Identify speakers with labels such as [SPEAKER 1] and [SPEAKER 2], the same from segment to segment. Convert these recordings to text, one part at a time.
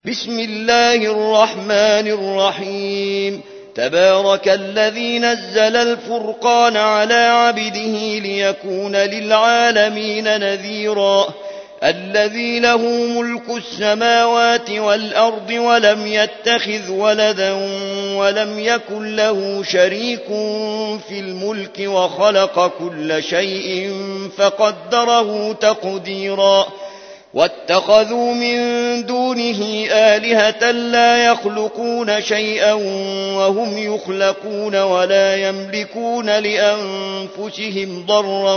[SPEAKER 1] بسم الله الرحمن الرحيم. تبارك الذي نزل الفرقان على عبده ليكون للعالمين نذيرا. الذي له ملك السماوات والأرض ولم يتخذ ولدا ولم يكن له شريك في الملك وخلق كل شيء فقدره تقديرا. واتخذوا من دونه آلهة لا يخلقون شيئا وهم يخلقون ولا يملكون لأنفسهم ضرا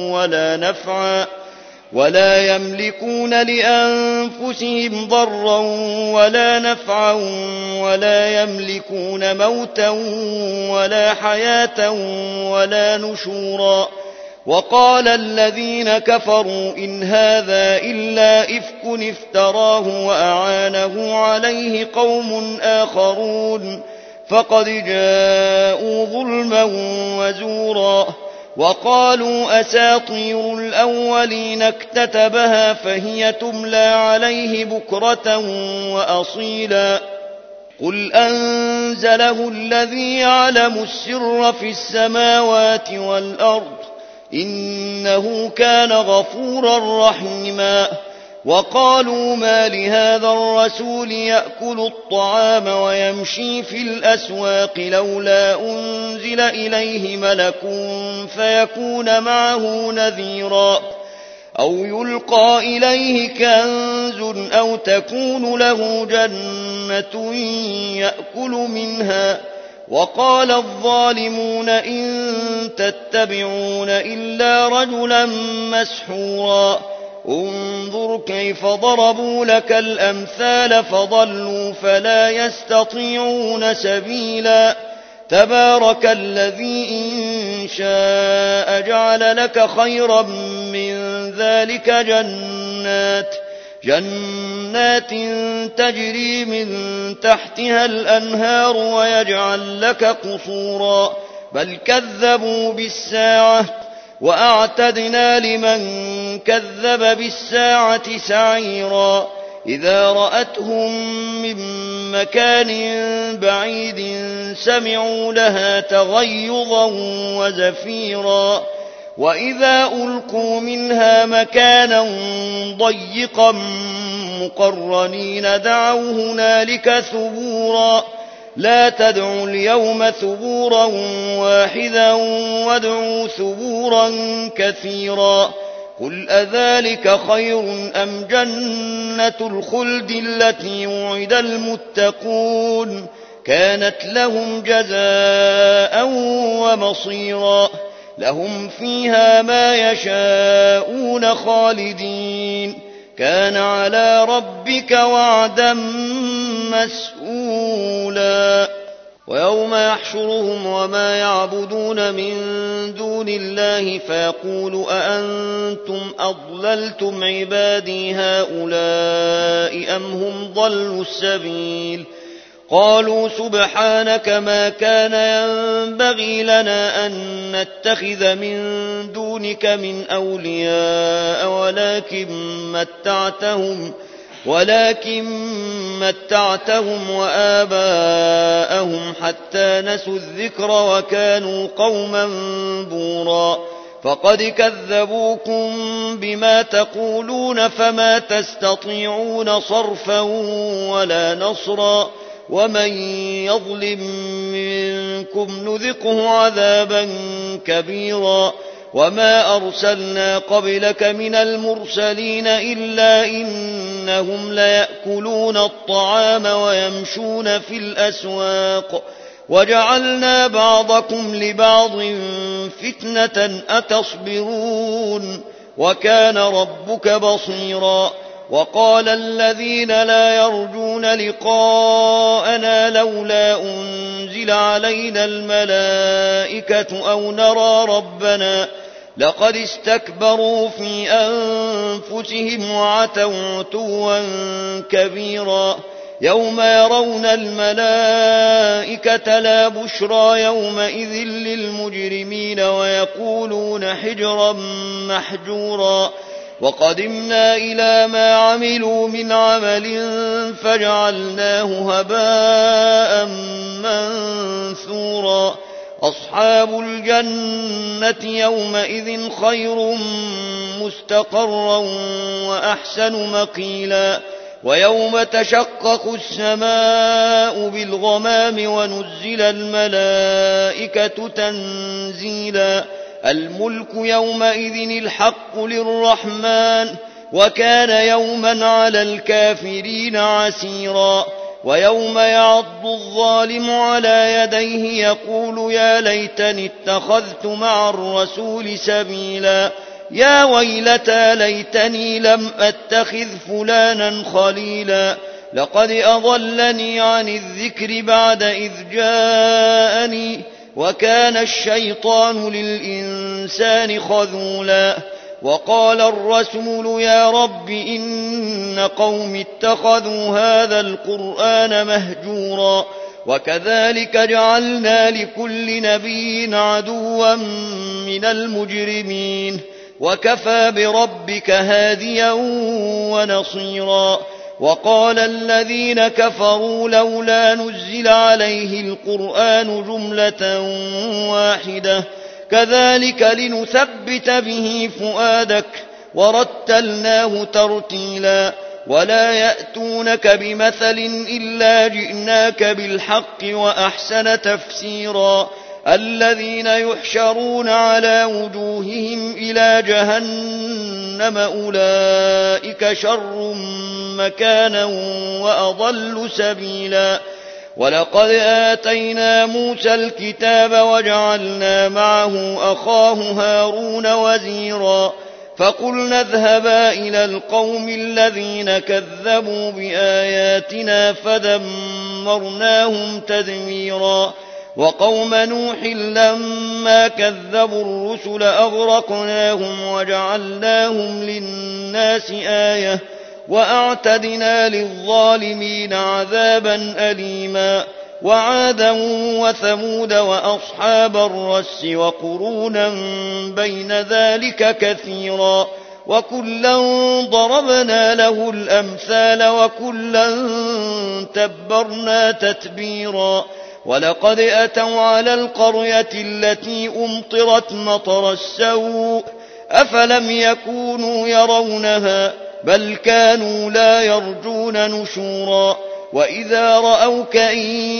[SPEAKER 1] ولا نفعا ولا يملكون موتا ولا حياة ولا نشورا. وقال الذين كفروا إن هذا إلا إفك افتراه وأعانه عليه قوم آخرون فقد جاءوا ظلما وزورا. وقالوا أساطير الأولين اكتتبها فهي تملى عليه بكرة وأصيلا. قل أنزله الذي يعلم السر في السماوات والأرض إنه كان غفورا رحيما. وقالوا ما لهذا الرسول يأكل الطعام ويمشي في الأسواق لولا أنزل إليه ملك فيكون معه نذيرا أو يلقى إليه كنز أو تكون له جنة يأكل منها. وقال الظالمون إن تتبعون إلا رجلا مسحورا. انظر كيف ضربوا لك الأمثال فضلوا فلا يستطيعون سبيلا. تبارك الذي إن شاء جعل لك خيرا من ذلك جنات تجري من تحتها الأنهار ويجعل لك قصورا. بل كذبوا بالساعة وأعتدنا لمن كذب بالساعة سعيرا. إذا رأتهم من مكان بعيد سمعوا لها تغيظا وزفيرا. وإذا ألقوا منها مكانا ضيقا مقرنين دعوا هنالك ثبورا. لا تدعوا اليوم ثبورا واحدا وادعوا ثبورا كثيرا. قل أذلك خير أم جنة الخلد التي وعد المتقون كانت لهم جزاء ومصيرا. لهم فيها ما يشاءون خالدين كان على ربك وعدا مسئولا. ويوم يحشرهم وما يعبدون من دون الله فيقول أأنتم أضللتم عبادي هؤلاء أم هم ضلوا السبيل. قالوا سبحانك ما كان ينبغي لنا أن نتخذ من دونك من أولياء ولكن متعتهم وآباءهم حتى نسوا الذكر وكانوا قوما بورا. فقد كذبوكم بما تقولون فما تستطيعون صرفا ولا نصرا. ومن يظلم منكم نذقه عذابا كبيرا. وما أرسلنا قبلك من المرسلين إلا إنهم ليأكلون الطعام ويمشون في الأسواق وجعلنا بعضكم لبعض فتنة أتصبرون وكان ربك بصيرا. وقال الذين لا يرجون لقاءنا لولا أنزل علينا الملائكة أو نرى ربنا لقد استكبروا في أنفسهم وعتوا عتوا كبيرا. يوم يرون الملائكة لا بشرى يومئذ للمجرمين ويقولون حجرا محجورا. وقدمنا إلى ما عملوا من عمل فجعلناه هباء منثورا أصحاب الجنة يومئذ خير مستقرا وأحسن مقيلا ويوم تشقق السماء بالغمام ونزل الملائكة تنزيلا الملك يومئذ الحق للرحمن وكان يوما على الكافرين عسيرا ويوم يعض الظالم على يديه يقول يا ليتني اتخذت مع الرسول سبيلا يا ويلتى ليتني لم أتخذ فلانا خليلا لقد أضلني عن الذكر بعد إذ جاءني وكان الشيطان للإنسان خذولا وقال الرسول يا رب إن قوم اتخذوا هذا القرآن مهجورا وكذلك جعلنا لكل نبي عدوا من المجرمين وكفى بربك هاديا ونصيرا وقال الذين كفروا لولا نزل عليه القرآن جملة واحدة كذلك لنثبت به فؤادك ورتلناه ترتيلا ولا يأتونك بمثل إلا جئناك بالحق وأحسن تفسيرا الذين يحشرون على وجوههم إلى جهنم أولئك شر مكانا وأضل سبيلا ولقد آتينا موسى الكتاب وجعلنا معه أخاه هارون وزيرا فقلنا اذهبا إلى القوم الذين كذبوا بآياتنا فدمرناهم تدميرا وقوم نوح لما كذبوا الرسل أغرقناهم وجعلناهم للناس آية وأعتدنا للظالمين عذابا أليما وعادا وثمود وأصحاب الرس وقرونا بين ذلك كثيرا وكلا ضربنا له الأمثال وكلا تبرنا تتبيرا ولقد أتوا على القرية التي أمطرت مطر السوء أفلم يكونوا يرونها بل كانوا لا يرجون نشورا وإذا رأوك إن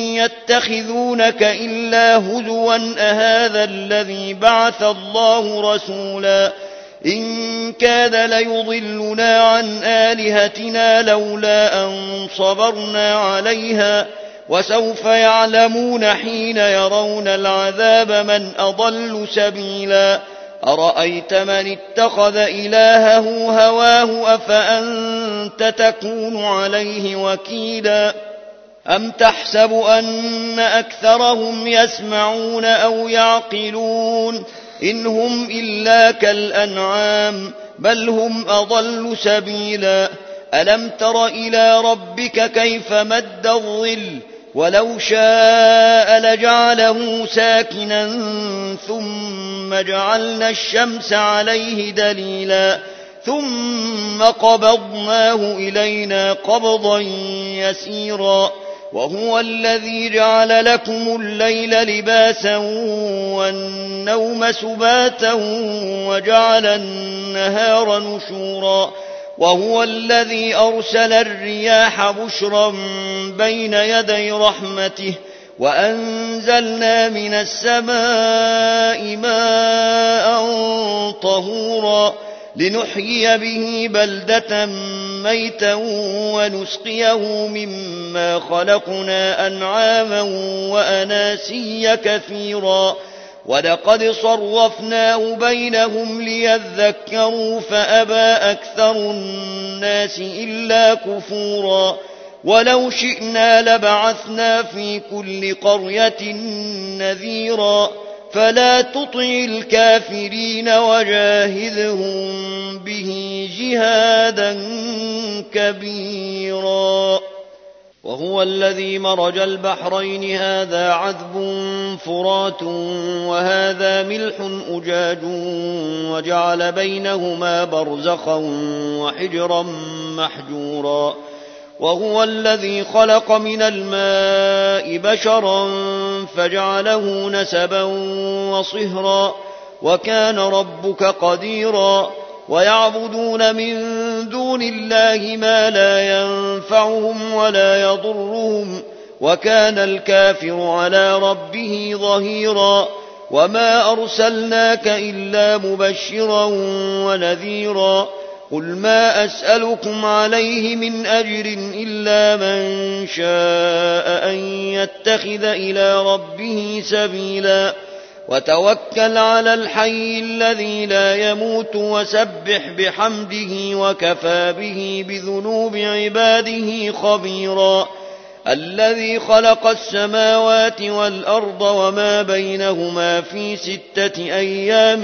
[SPEAKER 1] يتخذونك إلا هزوا أهذا الذي بعث الله رسولا إن كاد ليضلنا عن آلهتنا لولا أن صبرنا عليها وسوف يعلمون حين يرون العذاب من أضل سبيلا أرأيت من اتخذ إلهه هواه أفأنت تكون عليه وكيلا أم تحسب أن أكثرهم يسمعون أو يعقلون إن هم إلا كالأنعام بل هم أضل سبيلا ألم تر إلى ربك كيف مد الظل ولو شاء لجعله ساكنا ثم جعلنا الشمس عليه دليلا ثم قبضناه إلينا قبضا يسيرا وهو الذي جعل لكم الليل لباسا والنوم سباتا وجعل النهار نشورا وهو الذي أرسل الرياح بشرا بين يدي رحمته وأنزلنا من السماء ماء طهورا لنحيي به بلدة ميتا ونسقيه مما خلقنا أنعاما وأناسيا كثيرا ولقد صرفناه بينهم ليذكروا فأبى أكثر الناس إلا كفورا ولو شئنا لبعثنا في كل قرية نذيرا فلا تطع الكافرين وجاهدهم به جهادا كبيرا وهو الذي مرج البحرين هذا عذب فرات وهذا ملح أجاج وجعل بينهما برزخا وحجرا محجورا وهو الذي خلق من الماء بشرا فجعله نسبا وصهرا وكان ربك قديرا ويعبدون من دون الله ما لا ينفعهم ولا يضرهم وكان الكافر على ربه ظهيرا وما أرسلناك إلا مبشرا ونذيرا قل ما أسألكم عليه من أجر إلا من شاء أن يتخذ إلى ربه سبيلا وتوكل على الحي الذي لا يموت وسبح بحمده وكفى به بذنوب عباده خبيرا الذي خلق السماوات والأرض وما بينهما في 6 أيام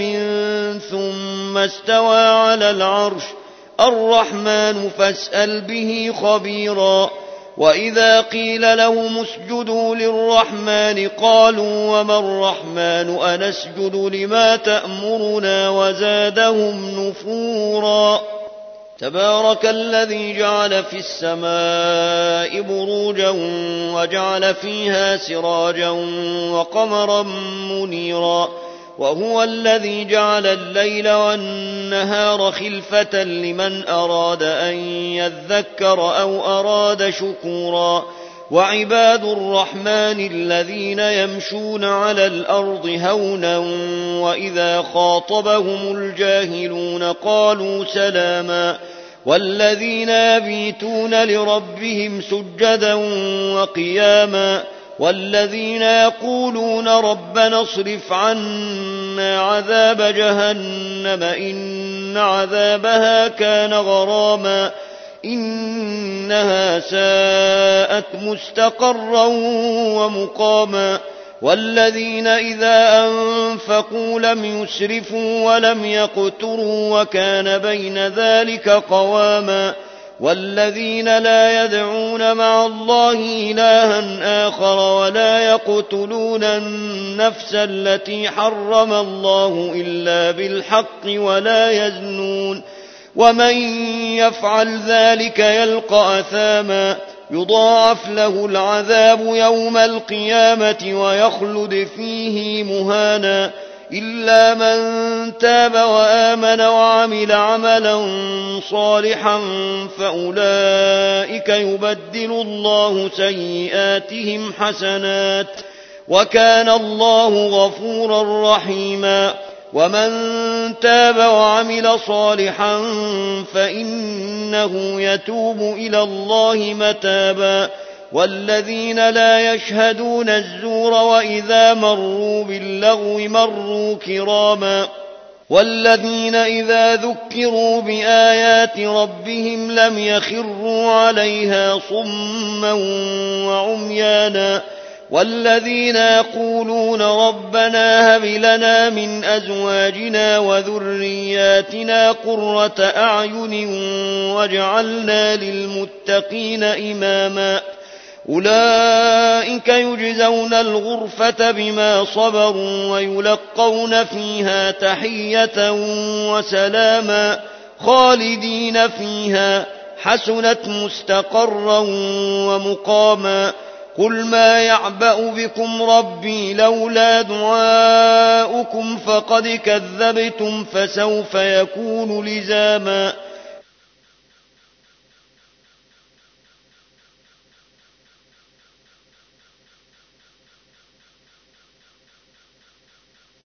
[SPEAKER 1] ثم استوى على العرش الرحمن فاسأل به خبيرا وإذا قيل لهم اسجدوا للرحمن قالوا وما الرحمن أنسجد لما تأمرنا وزادهم نفورا تبارك الذي جعل في السماء بروجا وجعل فيها سراجا وقمرا منيرا وهو الذي جعل الليل والنهار خلفة لمن أراد أن يذكر أو أراد شكورا وعباد الرحمن الذين يمشون على الأرض هونا وإذا خاطبهم الجاهلون قالوا سلاما والذين يبيتون لربهم سجدا وقياما والذين يقولون ربنا اصرف عنا عذاب جهنم إن عذابها كان غراما إنها ساءت مستقرا ومقاما والذين إذا أنفقوا لم يسرفوا ولم يقتروا وكان بين ذلك قواما والذين لا يدعون مع الله إلها آخر ولا يقتلون النفس التي حرم الله إلا بالحق ولا يزنون ومن يفعل ذلك يلقى أثاما يضاعف له العذاب يوم القيامة ويخلد فيه مهانا إلا من تاب وآمن وعمل عملا صالحا فأولئك يبدل الله سيئاتهم حسنات وكان الله غفورا رحيما ومن تاب وعمل صالحا فإنه يتوب إلى الله متابا والذين لا يشهدون الزور وإذا مروا باللغو مروا كراما والذين إذا ذكروا بآيات ربهم لم يخروا عليها صما وعميانا والذين يقولون ربنا هب لنا من أزواجنا وذرياتنا قرة أعين واجعلنا للمتقين إماما أولئك يجزون الغرفة بما صبروا ويلقون فيها تحية وسلاما خالدين فيها حسنت مستقرا ومقاما قل ما يعبأ بكم ربي لولا دعاؤكم فقد كذبتم فسوف يكون لزاما